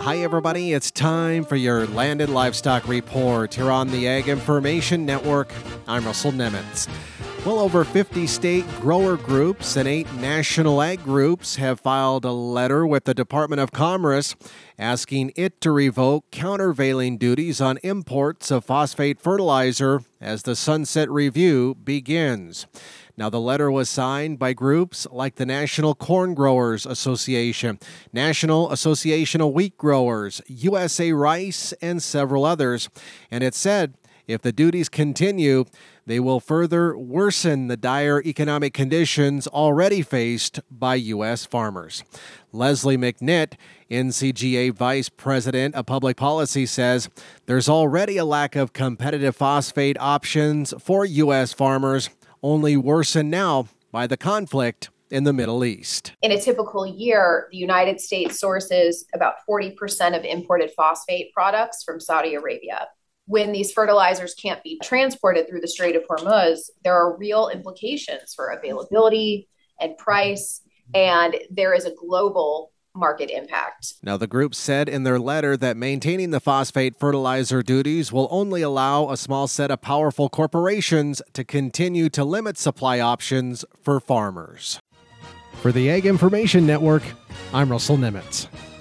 Hi, everybody. It's time for your Land and Livestock Report here on the Ag Information Network. I'm Russell Nemitz. Well over 50 state grower groups and 8 national ag groups have filed a letter with the Department of Commerce asking it to revoke countervailing duties on imports of phosphate fertilizer as the Sunset Review begins. Now, the letter was signed by groups like the National Corn Growers Association, National Association of Wheat Growers, USA Rice, and several others. And it said if the duties continue, they will further worsen the dire economic conditions already faced by U.S. farmers. Leslie McNitt, NCGA Vice President of Public Policy, says there's already a lack of competitive phosphate options for U.S. farmers, only worsened now by the conflict in the Middle East. In a typical year, the United States sources about 40% of imported phosphate products from Saudi Arabia. When these fertilizers can't be transported through the Strait of Hormuz, there are real implications for availability and price, and there is a global market impact. Now, the group said in their letter that maintaining the phosphate fertilizer duties will only allow a small set of powerful corporations to continue to limit supply options for farmers. For the Ag Information Network, I'm Russell Nemitz.